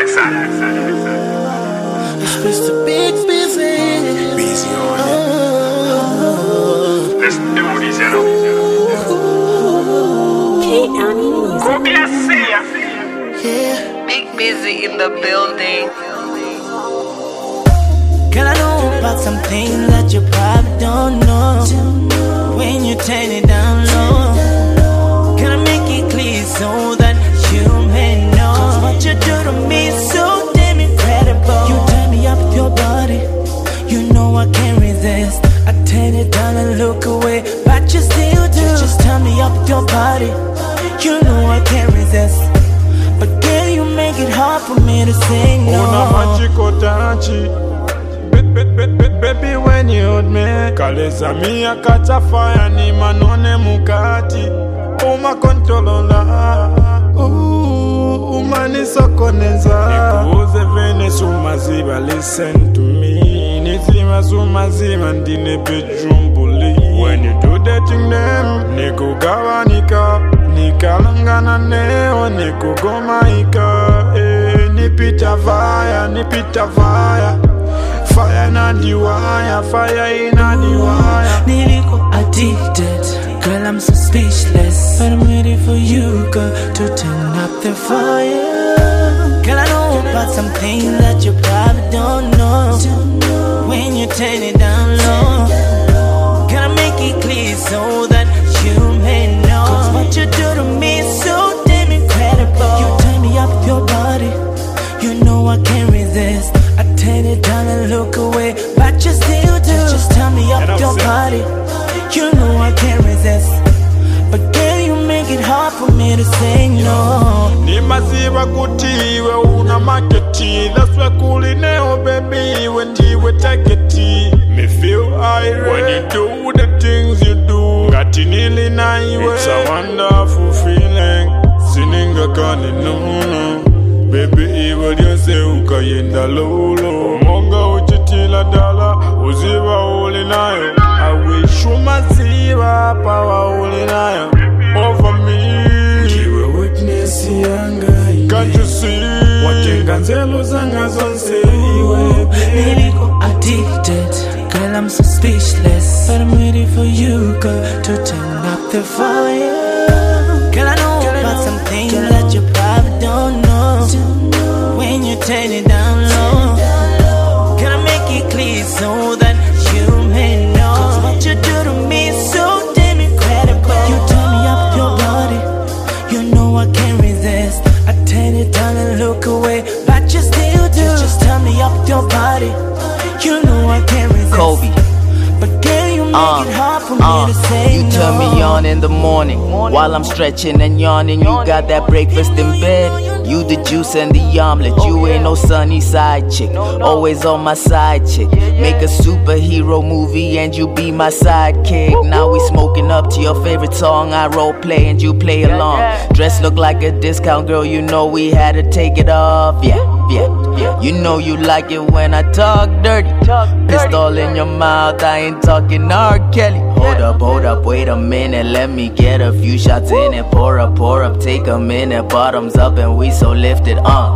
It's Mr. Big Busy. Busy on it. Let's do this, you know. Yeah. Big Busy in the building. Girl, I know about some things that you probably don't know. When you turn it down low, can I make it clear so that you may know? 'Cause what you do to me is so damn incredible. You turn me up with your body, you know I can't resist. I turn it down and look away, but you still do. Just turn me up with your body, you know I can't resist. But girl, you make it hard for me to say no. Una magico touchy. Baby, when you hold me, kaleza mia kata fire ni manone mukati. Uma controlola, umani sokoneza. Nikuze vene sumaziba, listen to me. Nizima sumaziba ndine bedroom bully. When you do that thing them, niku gawanika. Nikalangana neo, niku gomaika. Nipita vaya. Fire in the wire, fire in the wire. Niliko addicted, girl I'm so speechless. But I'm ready for you, girl, to turn up the fire. Girl, I know about some things that you probably don't know. When you turn it down low, can I make it clear so that you may know? 'Cause what you do to me is so damn incredible. You turn me up with your body, you know I can't resist. I turn it down and look away, but you still do. Just turn me up your body, you know I can't resist. But girl, you make it hard for me to say no. Ni maziwa kutiwe una maketi. That's why cool in oh baby when you take it. Me feel irate when you do the things you do. Ngati nili na iwe. It's a wonderful feeling. Sininga kani nuno. Baby, evil you say ukayenda lolo. Monga uchitila dala, uziva uli nayo. I wish you maziva power uli nayo. Over me, kiwe witness yanga. Can't you see? Watenga nzelo zanga zonse iwe. Niliko addicted, girl I'm so speechless. But I'm ready for you, girl, to turn up the fire. Girl, I know about some things that you probably don't know. When you turn it down low, can I make it clear so that you may know? 'Cause what you do to me is so damn incredible. You turn me up with your body, you know I can't resist. I turn it down and look away, but you still do. Just turn me up with your body, you know I can't resist. Kobe. But girl, you make it hard for me to say You no. turn me on in the morning while I'm stretching and yawning. You got that breakfast in bed. You the juice and the omelet. You ain't no sunny side chick, always on my side chick. Make a superhero movie and you be my sidekick. Now we smoking up to your favorite song. I role play and you play along. Dress look like a discount girl. You know we had to take it off. Yeah. You know you like it when I talk dirty. Pistol in your mouth, I ain't talking R. Kelly. Hold up, wait a minute. Let me get a few shots in it. Pour up, take a minute. Bottoms up and we so lifted.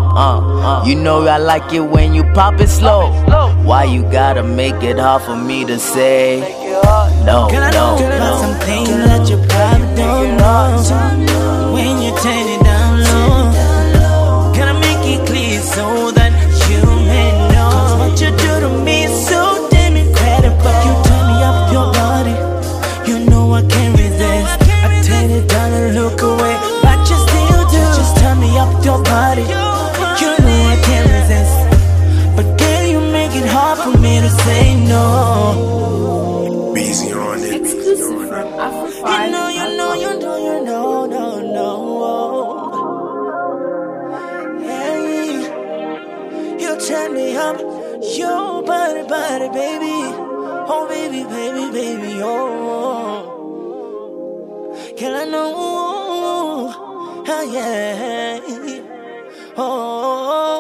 You know I like it when you pop it slow. Why you gotta make it hard for me to say no? Girl, I know about some things that you probably don't know. When you turn it down low, can I make it clear so that you may know? 'Cause what you do to me is so damn incredible. You turn me up with your body, you know I can't resist. I turn it down and look away, but you still do. Just turn me up with your body, you know I can't resist. But girl, you make it hard for me to say no. Busy on it. Exclusive from Afro5. You know. Hey, you turn me up, your body, baby. Oh, baby, oh. Girl, I know, oh yeah, oh.